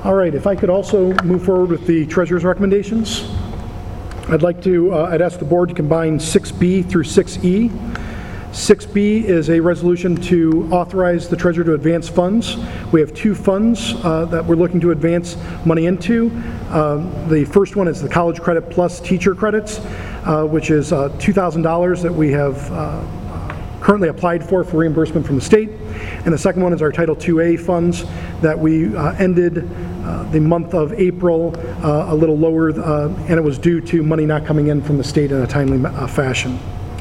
All right, if I could also move forward with the treasurer's recommendations. I'd ask the board to combine 6B through 6E. 6B is a resolution to authorize the treasurer to advance funds. We have two funds that we're looking to advance money into. The first one is the College Credit Plus teacher credits, which is $2,000 that we have currently applied for reimbursement from the state. And the second one is our Title IIA funds that we ended the month of April a little lower, and it was due to money not coming in from the state in a timely fashion.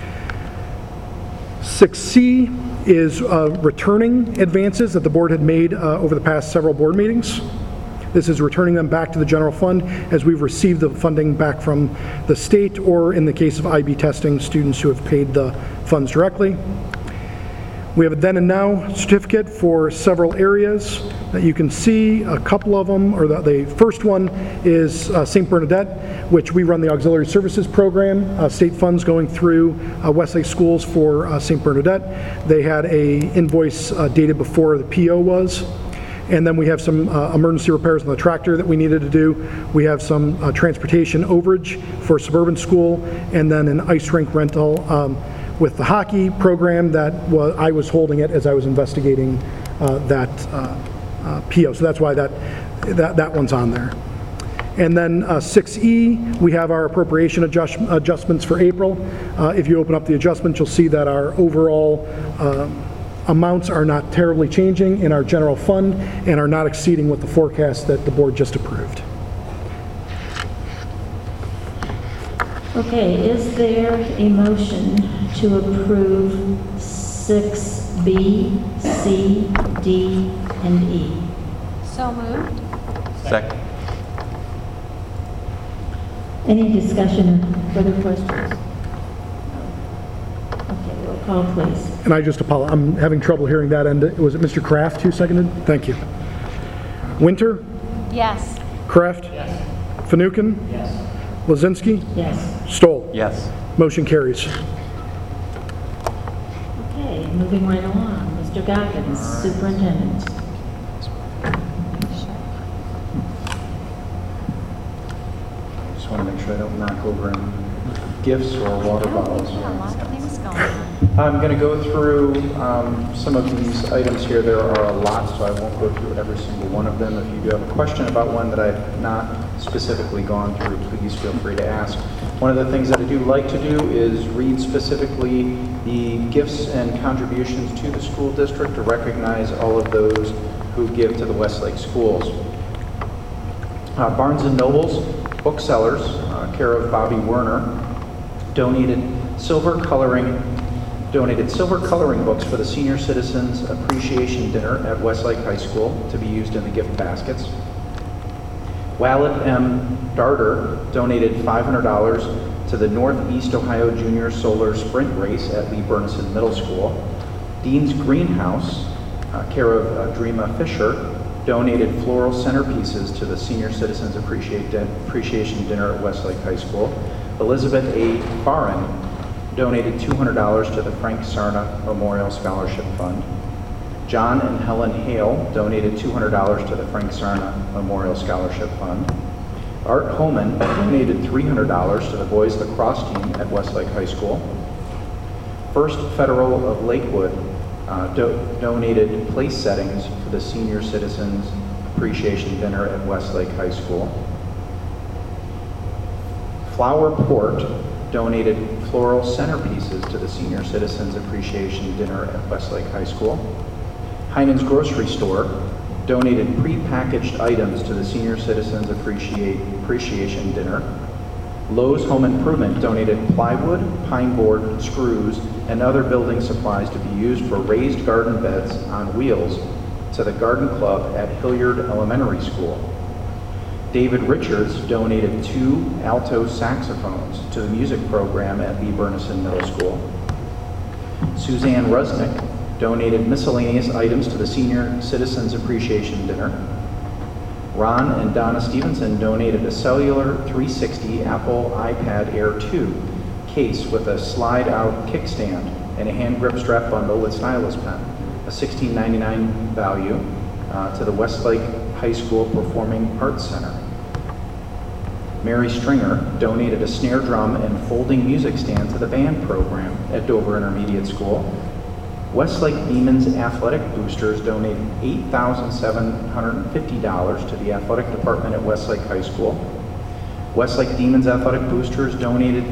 6C is returning advances that the board had made over the past several board meetings. This is returning them back to the general fund as we've received the funding back from the state, or in the case of IB testing, students who have paid the funds directly. We have a then and now certificate for several areas that you can see. A couple of them, or the first one is St. Bernadette, which we run the auxiliary services program, state funds going through Westlake schools for St. Bernadette. They had a invoice dated before the PO was. And then we have some emergency repairs on the tractor that we needed to do. We have some transportation overage for suburban school, and then an ice rink rental with the hockey program that I was holding it as I was investigating that PO. So that's why that one's on there. And then 6E, we have our appropriation adjustments for April. If you open up the adjustments, you'll see that our overall amounts are not terribly changing in our general fund and are not exceeding what the forecast that the board just approved. Okay, is there a motion to approve 6B, C, D, and E? So moved. Second. Any discussion or further questions? Okay, roll call, please. And I just apologize, I'm having trouble hearing that end. Was it Mr. Kraft who seconded? Thank you. Winter? Yes. Kraft? Yes. Fanouken? Yes. Lazinski? Yes. Stoll? Yes. Motion carries. Okay, moving right along. Mr. Goggins, Superintendent. Just want to make sure I don't knock over any gifts or water bottles. A lot of things going on. I'm going to go through some of these items here. There are a lot, so I won't go through every single one of them. If you do have a question about one that I've not specifically gone through, please feel free to ask. One of the things that I do like to do is read specifically the gifts and contributions to the school district to recognize all of those who give to the Westlake schools. Barnes & Noble's booksellers, care of Bobby Werner, donated silver coloring books for the Senior Citizens Appreciation Dinner at Westlake High School to be used in the gift baskets. Wallet M. Darter donated $500 to the Northeast Ohio Junior Solar Sprint Race at Lee Burnison Middle School. Dean's Greenhouse, care of Dreama Fisher, donated floral centerpieces to the Senior Citizens Appreciation Dinner at Westlake High School. Elizabeth A. Farin donated $200 to the Frank Sarna Memorial Scholarship Fund. John and Helen Hale donated $200 to the Frank Sarna Memorial Scholarship Fund. Art Holman donated $300 to the boys lacrosse team at Westlake High School. First Federal of Lakewood donated place settings for the Senior Citizens Appreciation Dinner at Westlake High School. Flower Port donated floral centerpieces to the Senior Citizens Appreciation Dinner at Westlake High School. Heinen's Grocery Store donated prepackaged items to the Senior Citizens Appreciation Dinner. Lowe's Home Improvement donated plywood, pine board, screws, and other building supplies to be used for raised garden beds on wheels to the Garden Club at Hilliard Elementary School. David Richards donated 2 alto saxophones to the music program at Lee Burnison Middle School. Suzanne Rusnick donated miscellaneous items to the Senior Citizens Appreciation Dinner. Ron and Donna Stevenson donated a cellular 360 Apple iPad Air 2 case with a slide-out kickstand and a hand grip strap bundle with stylus pen, a $16.99 value to the Westlake High School Performing Arts Center. Mary Stringer donated a snare drum and folding music stand to the band program at Dover Intermediate School. Westlake Demons Athletic Boosters donated $8,750 to the athletic department at Westlake High School. Westlake Demons Athletic Boosters donated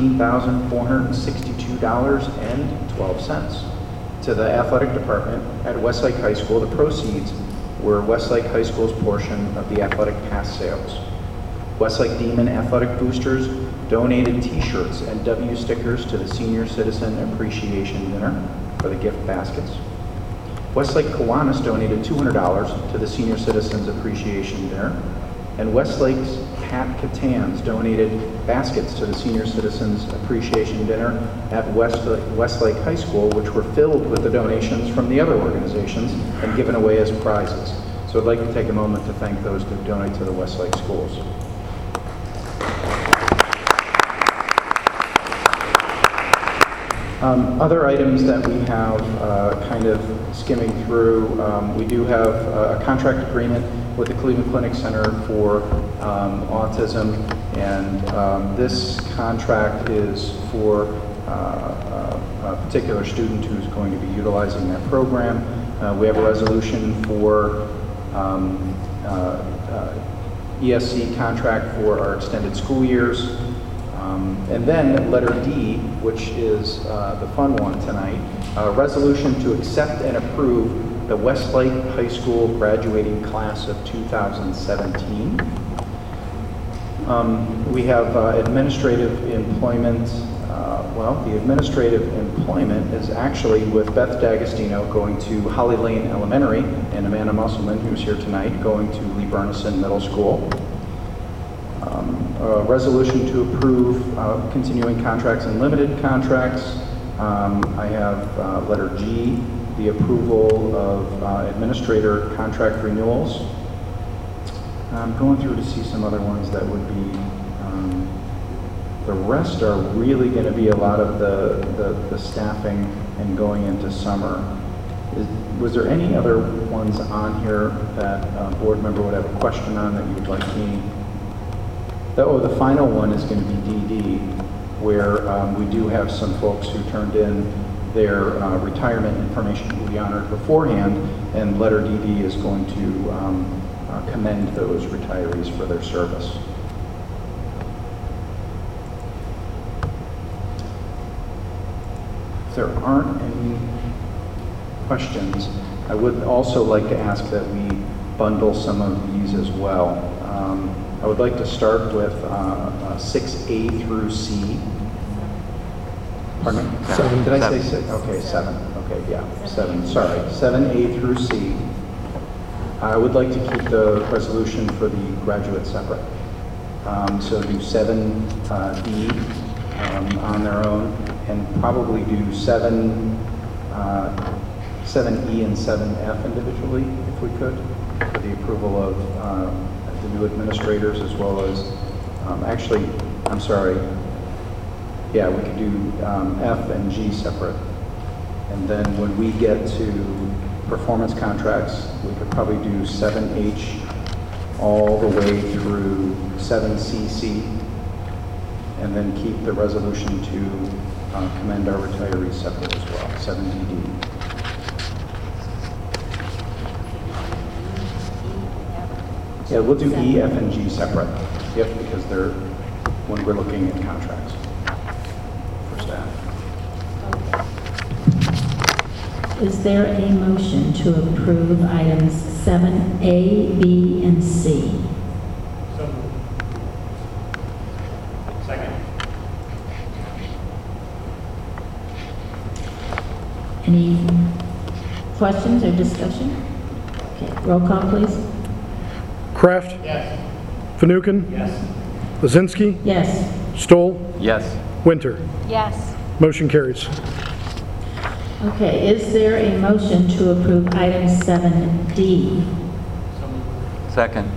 $13,462.12 to the athletic department at Westlake High School. The proceeds were Westlake High School's portion of the athletic pass sales. Westlake Demon Athletic Boosters donated T-shirts and W stickers to the Senior Citizen Appreciation Dinner for the gift baskets. Westlake Kiwanis donated $200 to the Senior Citizens Appreciation Dinner. And Westlake's Pat Catans donated baskets to the Senior Citizens Appreciation Dinner at Westlake High School, which were filled with the donations from the other organizations and given away as prizes. So I'd like to take a moment to thank those who donate to the Westlake schools. Other items that we have kind of skimming through, we do have a contract agreement with the Cleveland Clinic Center for Autism, and this contract is for a particular student who's going to be utilizing that program. We have a resolution for ESC contract for our extended school years. And then letter D, which is the fun one tonight, a resolution to accept and approve the Westlake High School graduating class of 2017. We have administrative employment. The administrative employment is actually with Beth D'Agostino going to Holly Lane Elementary, and Amanda Musselman, who's here tonight, going to Lee Burnison Middle School. A resolution to approve continuing contracts and limited contracts. I have letter G, the approval of administrator contract renewals. I'm going through to see some other ones that would be, the rest are really going to be a lot of the staffing and going into summer. Was there any other ones on here that a board member would have a question on that you would like me? The final one is going to be DD, where we do have some folks who turned in their retirement information to be honored beforehand, and letter DD is going to commend those retirees for their service. If there aren't any questions, I would also like to ask that we bundle some of these as well. I would like to start with 6A through C. Pardon me? 7. Did I say 6? Okay, 7. Okay, yeah, 7. Sorry, 7A through C. I would like to keep the resolution for the graduate separate. So do 7D on their own, and probably do 7E and 7F individually, if we could, for the approval of the new administrators, as well as, actually, I'm sorry, yeah, we could do F and G separate. And then when we get to performance contracts, we could probably do 7H all the way through 7CC, and then keep the resolution to commend our retirees separate as well, 7DD. Yeah, we'll do E, F, and G separate. Yep, because they're when we're looking at contracts for staff. Is there a motion to approve items 7A, B, and C? So moved. Second. Any questions or discussion? Okay, roll call, please. Kraft? Yes. Fanouken? Yes. Lizinski? Yes. Stoll? Yes. Winter? Yes. Motion carries. Okay, is there a motion to approve item 7D? So moved. Second.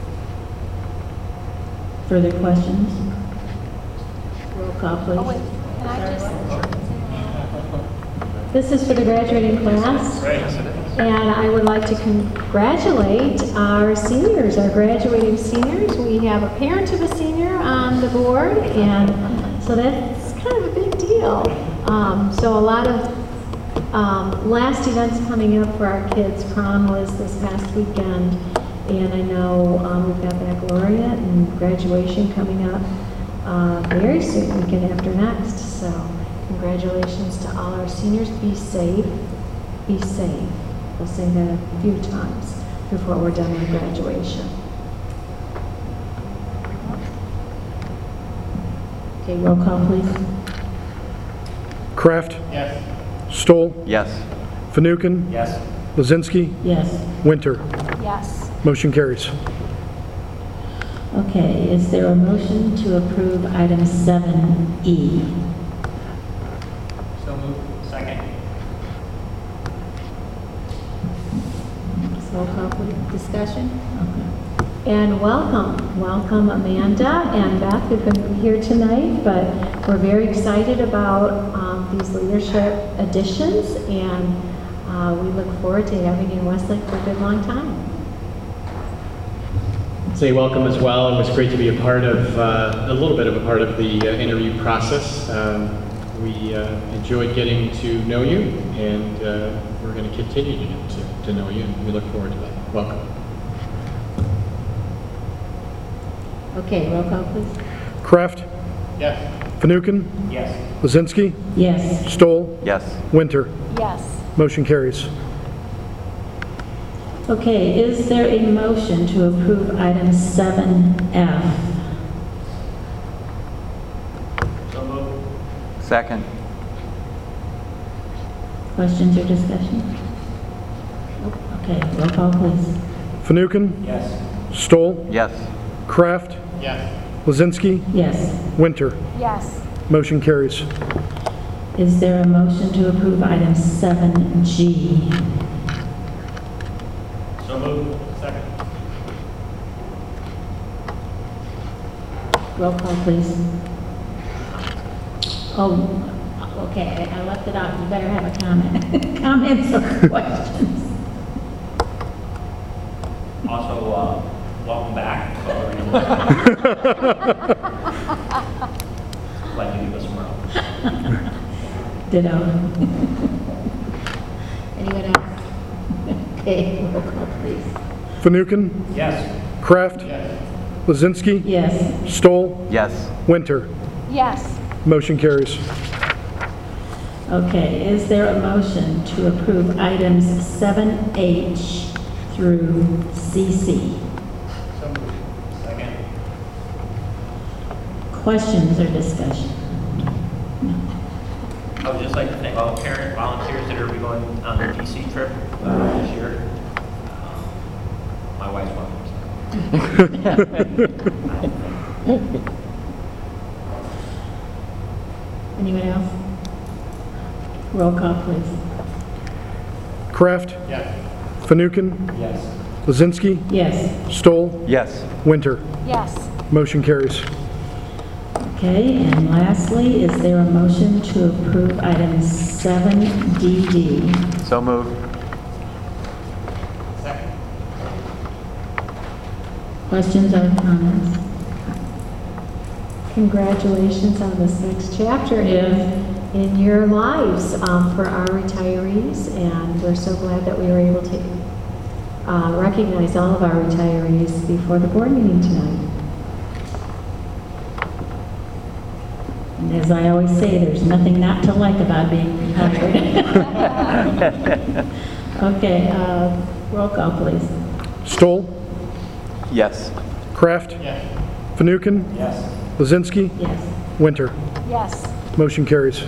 Further questions? Roll call, please. Oh, wait, can I just? This is for the graduating class? Right. Yes, it is. And I would like to congratulate our seniors, our graduating seniors. We have a parent of a senior on the board, and so that's kind of a big deal. So a lot of last events coming up for our kids. Prom was this past weekend, and I know we've got baccalaureate and graduation coming up very soon, weekend after next. So congratulations to all our seniors. Be safe. Be safe. We'll say that a few times before we're done with graduation. Okay, roll call, please. Kraft, Yes. Stoll, Yes. Fanouken, Yes. Lizinski, Yes. Winter. Yes. Motion carries. Okay, is there a motion to approve item 7E? So moved. Second. Roll call, please. Discussion? Okay. And welcome Amanda and Beth, who couldn't be here tonight, but we're very excited about these leadership additions, and we look forward to having you in Westlake for a good long time. Say welcome as well. It was great to be a part of, a little bit of a part of the interview process. We enjoyed getting to know you, and we're going to continue to know you, and we look forward to that. Welcome. Okay, roll call, please. Kraft, Yes. Fanouken, Yes. Lizinski, Yes. Stoll, Yes. Winter. Yes. Motion carries. Okay, is there a motion to approve item 7F? So moved. Second. Questions or discussion? Nope. Okay, roll call, please. Fanouken, Yes. Stoll, Yes. Kraft, Yes. Lizinski, Yes. Winter. Yes. Motion carries. Is there a motion to approve item 7G? So moved. Second. Roll call, please. Oh, okay, I left it out. You better have a comment. Comments or questions? Also, welcome back. Glad you leave us tomorrow. Ditto. Anyone else? Okay, roll call, please. Fanouken, Yes. Kraft, Yes. Lizinski, Yes. Stoll, Yes. Winter. Yes. Motion carries. Okay, is there a motion to approve items 7H through CC? So moved. Second. Questions or discussion? I would just like to thank all the parent volunteers that are going on the DC trip this year. My wife's welcome. Anyone else? Roll call, please. Kraft, Yes. Fanouken, Yes. Lizinski, Yes. Stoll, Yes. Winter. Yes. Motion carries. Okay, and lastly, is there a motion to approve item 7DD? So moved. Second. Questions or comments? Congratulations on this next chapter in your lives for our retirees, and we're so glad that we were able to recognize all of our retirees before the board meeting tonight. And as I always say, there's nothing not to like about being retired. Okay, roll call, please. Stoll, Yes. Kraft, Yes. Fanouken, Yes. Lizinski, Yes. Winter. Yes. Motion carries.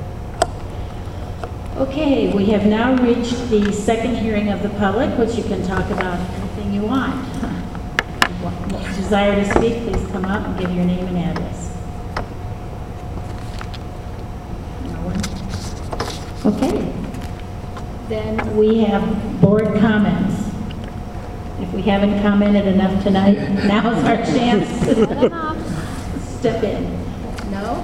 Okay, we have now reached the second hearing of the public, which you can talk about anything you want. Desire to speak, please come up and give your name and address. No one? Okay. Then we have board comments. If we haven't commented enough tonight, now's our chance to step in. No?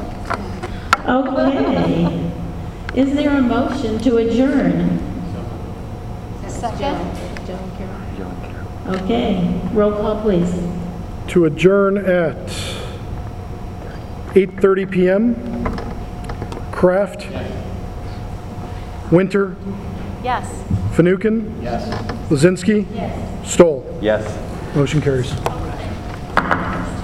Okay. Is there a motion to adjourn? Second. Joe and Carol. Okay, roll call, please. To adjourn at 8:30 PM. Kraft. Winter. Yes. Fanouken. Yes. Lozinski. Stoll. Yes. Motion carries.